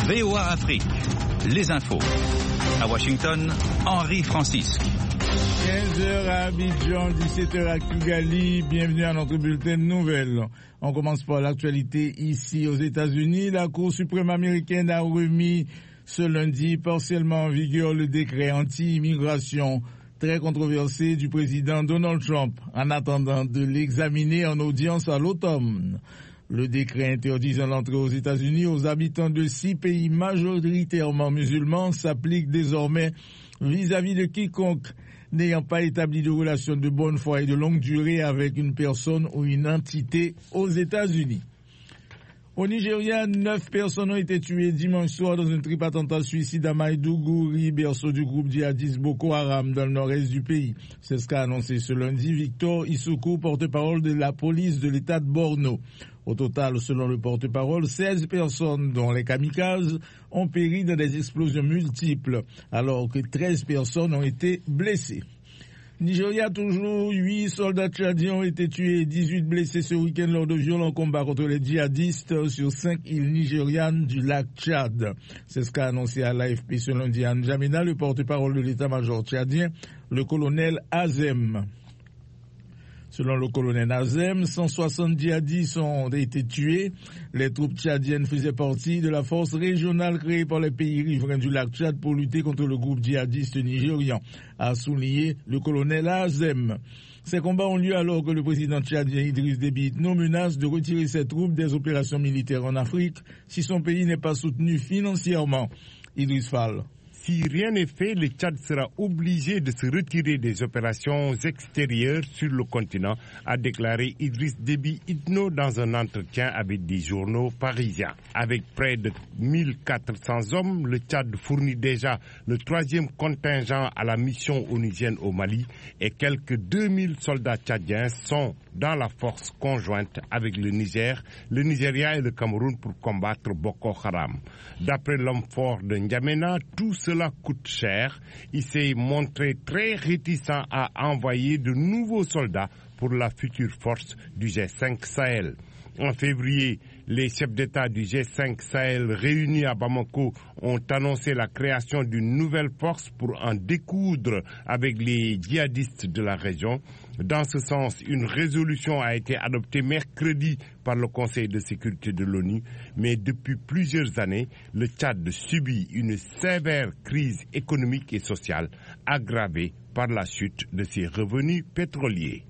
VOA Afrique, les infos. À Washington, Henri Francisque. 15h à Abidjan, 17h à Kigali. Bienvenue à notre bulletin de nouvelles. On commence par l'actualité ici aux États-Unis. La Cour suprême américaine a remis ce lundi partiellement en vigueur le décret anti-immigration très controversé du président Donald Trump en attendant de l'examiner en audience à l'automne. Le décret interdisant l'entrée aux États-Unis aux habitants de 6 pays majoritairement musulmans s'applique désormais vis-à-vis de quiconque n'ayant pas établi de relations de bonne foi et de longue durée avec une personne ou une entité aux États-Unis. Au Nigeria, 9 personnes ont été tuées dimanche soir dans un triple attentat suicide à Maiduguri, berceau du groupe djihadiste Boko Haram dans le nord-est du pays. C'est ce qu'a annoncé ce lundi Victor Isuku, porte-parole de la police de l'État de Borno. Au total, selon le porte-parole, 16 personnes, dont les kamikazes, ont péri dans des explosions multiples, alors que 13 personnes ont été blessées. Nigeria, toujours, 8 soldats tchadiens ont été tués et 18 blessés ce week-end lors de violents combats contre les djihadistes sur 5 îles nigérianes du lac Tchad. C'est ce qu'a annoncé à l'AFP ce lundi à N'Djamena le porte-parole de l'état-major tchadien, le colonel Azem. Selon le colonel Azem, 160 djihadistes ont été tués. Les troupes tchadiennes faisaient partie de la force régionale créée par les pays riverains du lac Tchad pour lutter contre le groupe djihadiste nigérian, a souligné le colonel Azem. Ces combats ont lieu alors que le président tchadien Idriss Déby Itno menace de retirer ses troupes des opérations militaires en Afrique si son pays n'est pas soutenu financièrement. Idriss Fall. Si rien n'est fait, le Tchad sera obligé de se retirer des opérations extérieures sur le continent, a déclaré Idriss Déby Itno dans un entretien avec des journaux parisiens. Avec près de 1400 hommes, le Tchad fournit déjà le 3e contingent à la mission onusienne au Mali et quelques 2000 soldats tchadiens sont dans la force conjointe avec le Niger, le Nigeria et le Cameroun pour combattre Boko Haram. D'après l'homme fort de N'Djamena, tout cela coûte cher. Il s'est montré très réticent à envoyer de nouveaux soldats pour la future force du G5 Sahel. En février, les chefs d'État du G5 Sahel réunis à Bamako ont annoncé la création d'une nouvelle force pour en découdre avec les djihadistes de la région. Dans ce sens, une résolution a été adoptée mercredi par le Conseil de sécurité de l'ONU, mais depuis plusieurs années, le Tchad subit une sévère crise économique et sociale aggravée par la chute de ses revenus pétroliers.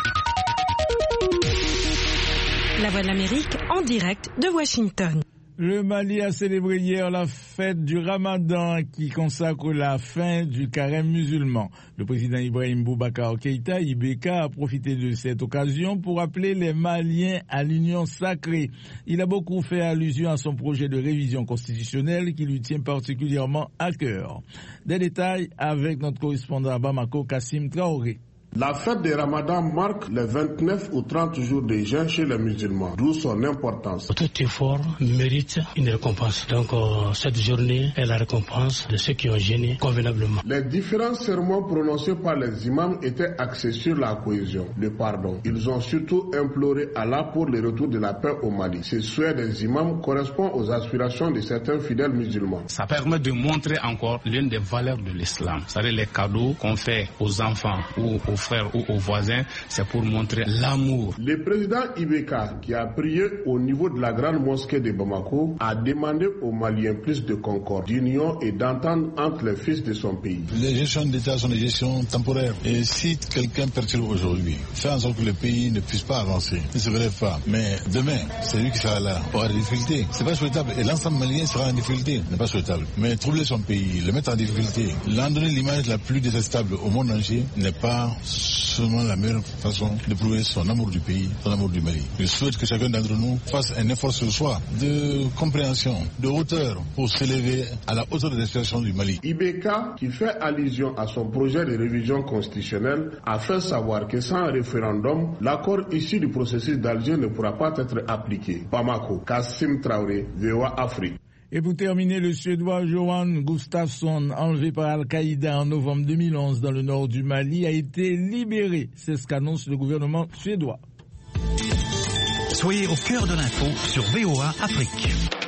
La Voix de l'Amérique en direct de Washington. Le Mali a célébré hier la fête du Ramadan qui consacre la fin du carême musulman. Le président Ibrahim Boubacar Keïta, IBK, a profité de cette occasion pour appeler les Maliens à l'union sacrée. Il a beaucoup fait allusion à son projet de révision constitutionnelle qui lui tient particulièrement à cœur. Des détails avec notre correspondant à Bamako, Kassim Traoré. La fête des Ramadan marque les 29 ou 30 jours de jeûne chez les musulmans, d'où son importance. Tout effort mérite une récompense. Donc cette journée est la récompense de ceux qui ont jeûné convenablement. Les différents sermons prononcés par les imams étaient axés sur la cohésion, le pardon. Ils ont surtout imploré Allah pour le retour de la paix au Mali. Ce souhait des imams correspond aux aspirations de certains fidèles musulmans. Ça permet de montrer encore l'une des valeurs de l'islam. C'est-à-dire les cadeaux qu'on fait aux enfants ou aux frères ou aux voisins, c'est pour montrer l'amour. Le président Ibeka, qui a prié au niveau de la grande mosquée de Bamako, a demandé aux Maliens plus de concorde, d'union et d'entente entre les fils de son pays. Les gestions d'État sont des gestions temporaires. Et si quelqu'un perturbe aujourd'hui, fait en sorte que le pays ne puisse pas avancer, ne se relève pas. Mais demain, c'est lui qui sera là pour avoir des difficultés. C'est pas souhaitable. Et l'ensemble malien sera en difficulté. Ce n'est pas souhaitable. Mais troubler son pays, le mettre en difficulté, l'en donner l'image la plus détestable au monde entier n'est pas seulement la meilleure façon de prouver son amour du pays, son amour du Mali. Je souhaite que chacun d'entre nous fasse un effort sur soi de compréhension, de hauteur pour s'élever à la hauteur de la situation du Mali. Ibeka, qui fait allusion à son projet de révision constitutionnelle, a fait savoir que sans référendum, l'accord issu du processus d'Alger ne pourra pas être appliqué. Bamako, Kassim Traoré, VOA Afrique. Et pour terminer, le Suédois Johan Gustafsson, enlevé par Al-Qaïda en novembre 2011 dans le nord du Mali, a été libéré. C'est ce qu'annonce le gouvernement suédois. Soyez au cœur de l'info sur VOA Afrique.